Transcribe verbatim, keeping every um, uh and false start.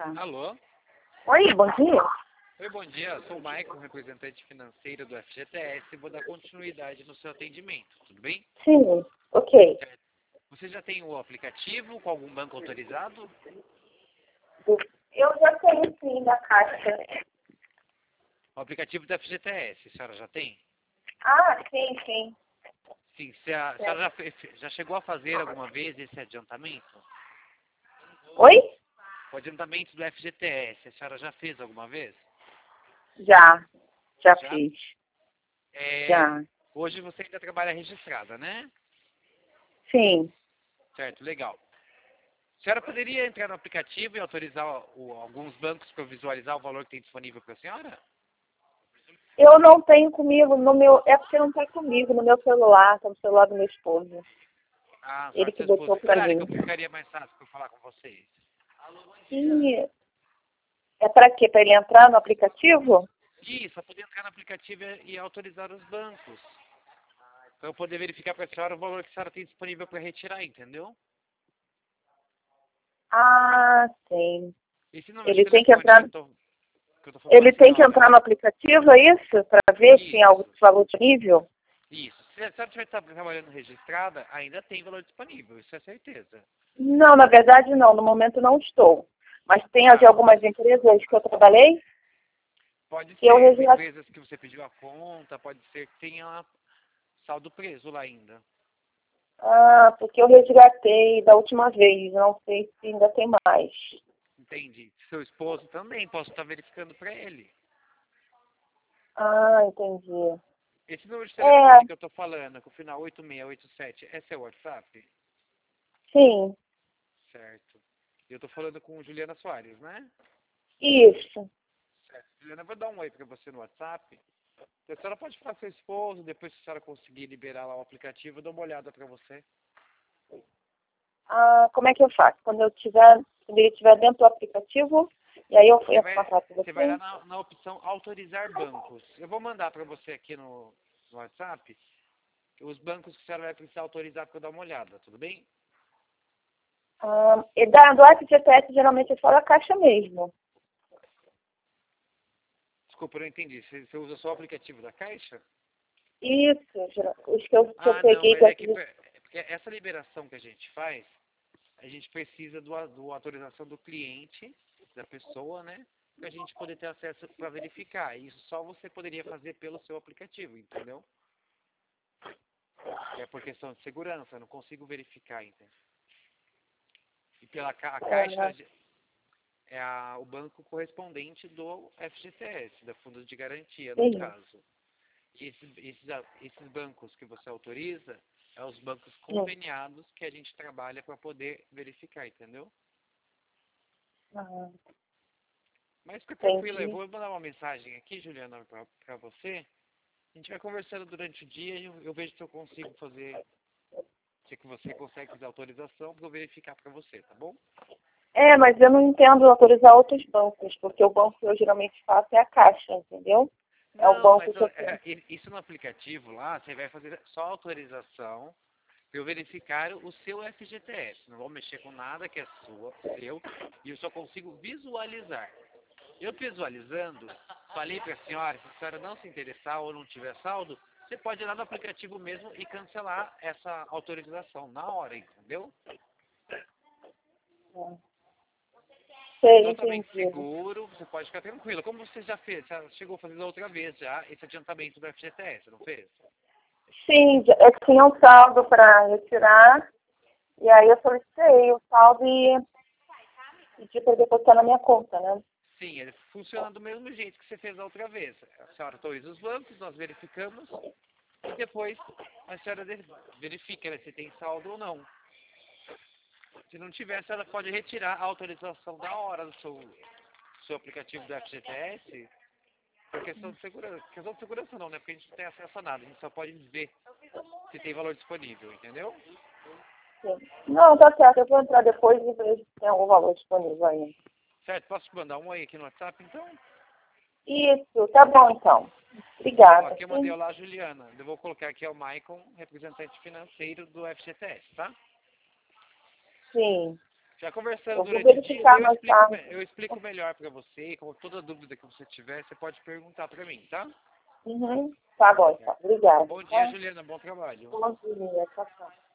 Tá. Alô? Oi, bom dia. Oi, bom dia. Sou o Maicon, representante financeiro do F G T S e vou dar continuidade no seu atendimento, tudo bem? Sim, ok. Você já tem o aplicativo com algum banco autorizado? Eu já tenho sim da Caixa. O aplicativo do F G T S, a senhora já tem? Ah, sim, sim. Sim, se a, a senhora já, fez, já chegou a fazer alguma vez esse adiantamento? Oi? O adiantamento do F G T S, a senhora já fez alguma vez? Já, já Já? fiz. É, Já. hoje você ainda trabalha registrada, né? Sim. Certo, legal. A senhora poderia entrar no aplicativo e autorizar o, alguns bancos para visualizar o valor que tem disponível para a senhora? Eu não tenho comigo no meu. É porque não tá comigo no meu celular, tá no celular do meu esposo. Ah, Ele senhora, que seu esposo. botou Que pra horário que mim. eu ficaria mais fácil para falar com vocês? E é pra quê? Pra ele entrar no aplicativo? Isso, para poder entrar no aplicativo e autorizar os bancos. Para eu poder verificar para a senhora o valor que a senhora tem disponível para retirar, entendeu? Ah, sim. Esse número de Ele tem que telefone que entrar. eu tô, que eu tô falando com Ele a tem que entrar senhora. no aplicativo, é isso? Pra ver se tem algum Isso, valor disponível? isso. Se a senhora estiver tra- trabalhando registrada, ainda tem valor disponível, isso é certeza. Não, na verdade não, no momento não estou. Mas tem de Tá. algumas empresas que eu trabalhei Pode que eu ser, as resgatei. empresas que você pediu a conta, pode ser que tenha saldo preso lá ainda. Ah, porque eu resgatei da última vez, não sei se ainda tem mais. Entende? Seu esposo também, posso estar verificando para ele. Ah, entendi. Esse número de É, telefone que eu estou falando, com o final oito seis oito sete, é seu WhatsApp? sim, Certo. Eu estou falando com Juliana Soares, né? isso. Certo. Juliana, eu vou dar um oi para você no WhatsApp. A senhora pode falar com seu esposo, depois se a senhora conseguir liberar lá o aplicativo, eu dou uma olhada para você. Ah, como é que eu faço? Quando eu tiver, quando ele estiver dentro do aplicativo, e aí eu Você entro em vai, contato com você vai lá você? na, na opção autorizar bancos. Eu vou mandar para você aqui no, no WhatsApp os bancos que a senhora vai precisar autorizar para eu dar uma olhada, tudo bem? Ah, e da, do F G T S geralmente é só da Caixa mesmo. Desculpa, eu não entendi. Você, você usa só o aplicativo da Caixa? Isso, geral- os que eu, que eu Ah, não, peguei mas do é que F G T S. é porque essa liberação que a gente faz, a gente precisa do, a- do autorização do cliente, da pessoa, né? Para a gente poder ter acesso para verificar. Isso só você poderia fazer pelo seu aplicativo, entendeu? É por questão de segurança, eu não consigo verificar, entendeu? E pela ca- a Caixa Ah, é a, o banco correspondente do F G T S, da Fundo de Garantia, no sim. caso. E esses, esses, a- esses bancos que você autoriza, é os bancos Sim. conveniados que a gente trabalha para poder verificar, entendeu? Ah, Mas fica tranquila, eu entendi. vou mandar uma mensagem aqui, Juliana, para você. A gente vai conversando durante o dia e eu, eu vejo se eu consigo fazer, se que você consegue fazer autorização para eu verificar para você, tá bom? É, mas eu não entendo autorizar outros bancos, porque o banco que eu geralmente faço é a Caixa, entendeu? É o Não, banco mas que ó, eu tenho. é, i- isso no aplicativo lá, você vai fazer só autorização para eu verificar o seu F G T S. Não vou mexer com nada que é sua, seu, e eu só consigo visualizar. Eu visualizando, falei para a senhora, se a senhora não se interessar ou não tiver saldo, você pode ir lá no aplicativo mesmo e cancelar essa autorização na hora, entendeu? É Sei, totalmente entendi. seguro, você pode ficar tranquilo. Como você já fez, já chegou a fazer da outra vez já esse adiantamento do F G T S, não fez? Sim, eu tinha um saldo para retirar, e aí eu solicitei o saldo e pedi para depositar na minha conta, né? Sim, ele funciona do mesmo jeito que você fez da outra vez. A senhora autoriza os bancos, nós verificamos e depois a senhora de- verifica, né, se tem saldo ou não. Se não tiver, a senhora pode retirar a autorização da hora do seu, seu aplicativo do F G T S por questão de segurança. Questão de segurança não, né? Porque a gente não tem acesso a nada, a gente só pode ver se tem valor disponível, entendeu? Sim. Não, tá certo, eu vou entrar depois e ver se tem algum valor disponível aí. Certo? Posso te mandar um oi aqui no WhatsApp, então? Isso, tá bom então. Ó, Obrigada. aqui eu mandei Sim, olá, Juliana. Eu vou colocar aqui é o Maicon, representante financeiro do F G T S, tá? sim. Já conversando Eu vou durante o dia, verificar eu mais explico, tarde. me- eu explico melhor para você. Como toda dúvida que você tiver, você pode perguntar para mim, tá? Uhum. Tá bom, então. Obrigada. Bom dia, Tá? Juliana. Bom trabalho. Bom dia. Tchau, tchau.